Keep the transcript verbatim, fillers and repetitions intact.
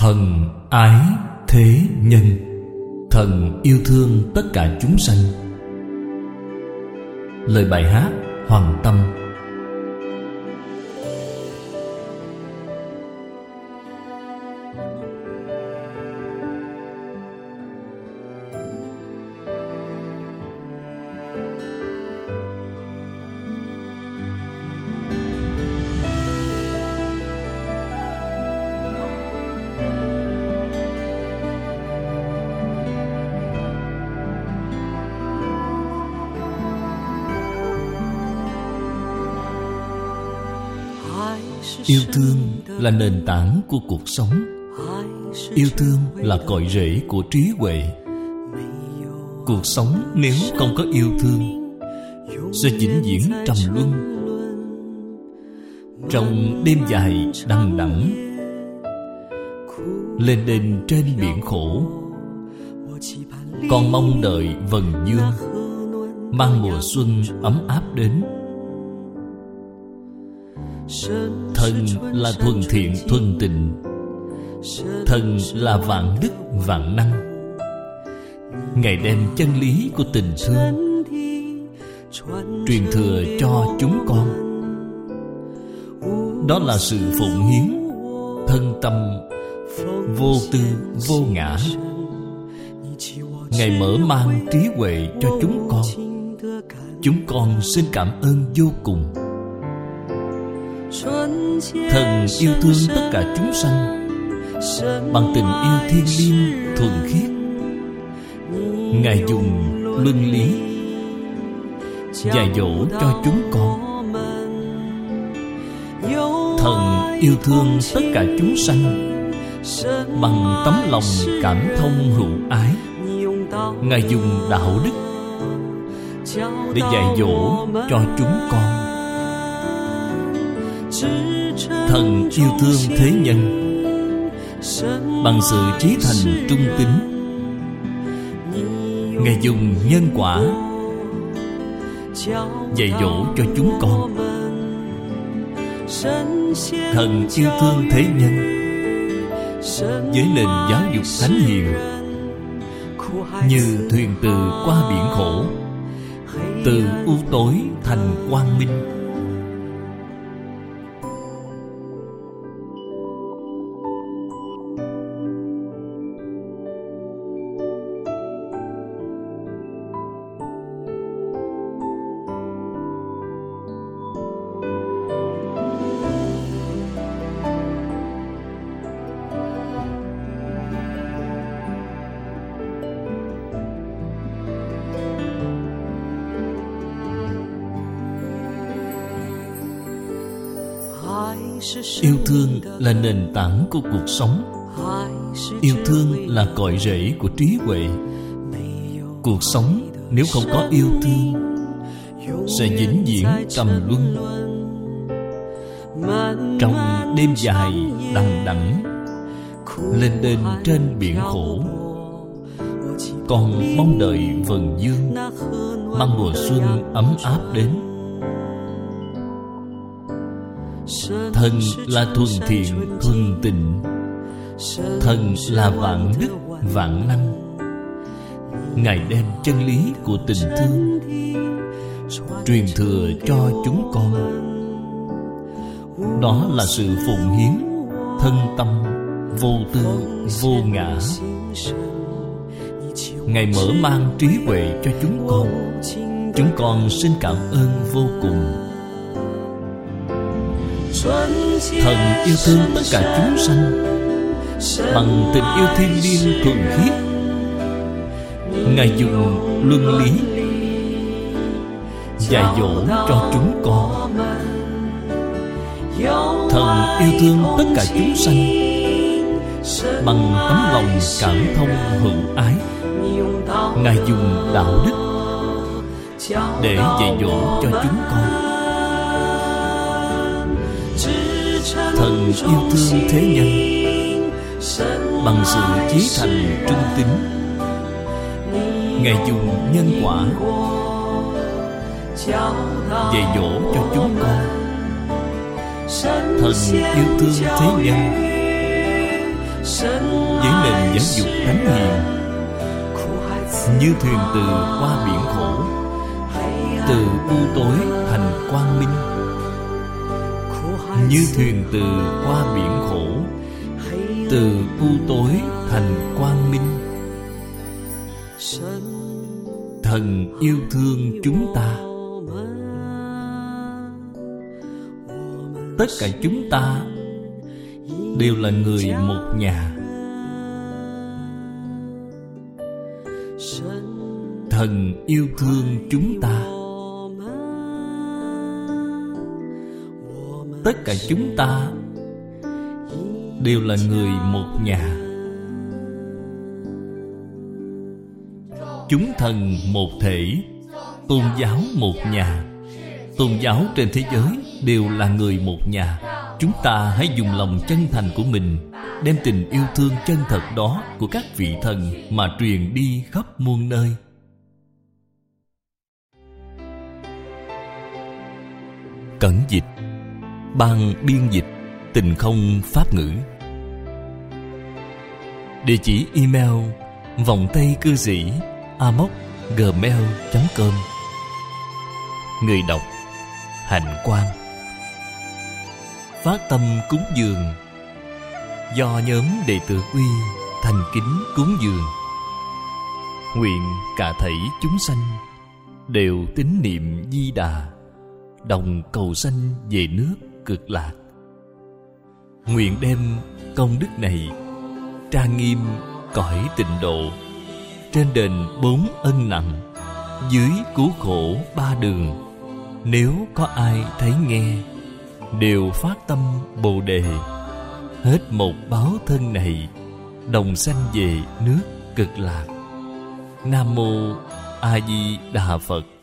Thần ái thế nhân. Thần yêu thương tất cả chúng sanh. Lời bài hát Hoàng Tâm. Yêu thương là nền tảng của cuộc sống. Yêu thương là cội rễ của trí huệ. Cuộc sống nếu không có yêu thương sẽ vĩnh viễn trầm luân. Trong đêm dài đằng đẵng, lên đên trên biển khổ, con mong đợi vần dương mang mùa xuân ấm áp đến. Thần là thuần thiện thuần tịnh. Thần là vạn đức vạn năng. Ngài đem chân lý của tình thương truyền thừa cho chúng con. Đó là sự phụng hiến thân tâm vô tư vô ngã. Ngài mở mang trí huệ cho chúng con. Chúng con xin cảm ơn vô cùng. Thần yêu thương tất cả chúng sanh bằng tình yêu thiêng liêng thuần khiết. Ngài dùng luân lý dạy dỗ cho chúng con. Thần yêu thương tất cả chúng sanh bằng tấm lòng cảm thông hữu ái. Ngài dùng đạo đức để dạy dỗ cho chúng con. Thần yêu thương thế nhân bằng sự trí thành trung tín. Ngài dùng nhân quả dạy dỗ cho chúng con. Thần yêu thương thế nhân với nền giáo dục thánh hiền, như thuyền từ qua biển khổ, từ u tối thành quang minh. Yêu thương là nền tảng của cuộc sống. Yêu thương là cội rễ của trí huệ. Cuộc sống nếu không có yêu thương sẽ vĩnh viễn trầm luân. Trong đêm dài đằng đẵng, lên đên trên biển khổ, còn mong đợi vần dương mang mùa xuân ấm áp đến. Thần là thuần thiện thuần tịnh. Thần là vạn đức vạn năng. Ngài đem chân lý của tình thương truyền thừa cho chúng con. Đó là sự phụng hiến thân tâm vô tư vô ngã. Ngài mở mang trí huệ cho chúng con. Chúng con xin cảm ơn vô cùng. Thần yêu thương tất cả chúng sanh bằng tình yêu thiêng liêng thuần khiết. Ngài dùng luân lý dạy dỗ cho chúng con. Thần yêu thương tất cả chúng sanh bằng tấm lòng cảm thông hữu ái. Ngài dùng đạo đức để dạy dỗ cho chúng con. Thần yêu thương thế nhân bằng sự chí thành trung tín. Ngài dùng nhân quả dạy dỗ cho chúng con. Thần yêu thương thế nhân với nền giáo dục thánh hiền, như thuyền từ qua biển khổ, từ u tối thành quang minh. Như thuyền từ qua biển khổ, từ u tối thành quang minh. Thần yêu thương chúng ta. Tất cả chúng ta đều là người một nhà. Thần yêu thương chúng ta. Tất cả chúng ta đều là người một nhà. Chúng thần một thể, tôn giáo một nhà. Tôn giáo trên thế giới đều là người một nhà. Chúng ta hãy dùng lòng chân thành của mình, đem tình yêu thương chân thật đó của các vị thần mà truyền đi khắp muôn nơi. Cẩn dịch, ban biên dịch Tình Không Pháp Ngữ. Địa chỉ email vòng tay cư sĩ a m o c gmail chấm com. Người đọc Hạnh Quang. Phát tâm cúng dường do nhóm đệ tử Uy thành kính cúng dường. Nguyện cả thảy chúng sanh đều tín niệm Di Đà, đồng cầu sanh về nước Cực Lạc. Nguyện đem công đức này trang nghiêm cõi tịnh độ, trên đền bốn ân nặng, dưới cứu khổ ba đường. Nếu có ai thấy nghe, đều phát tâm Bồ Đề, hết một báo thân này, đồng sanh về nước Cực Lạc. Nam Mô A Di Đà Phật.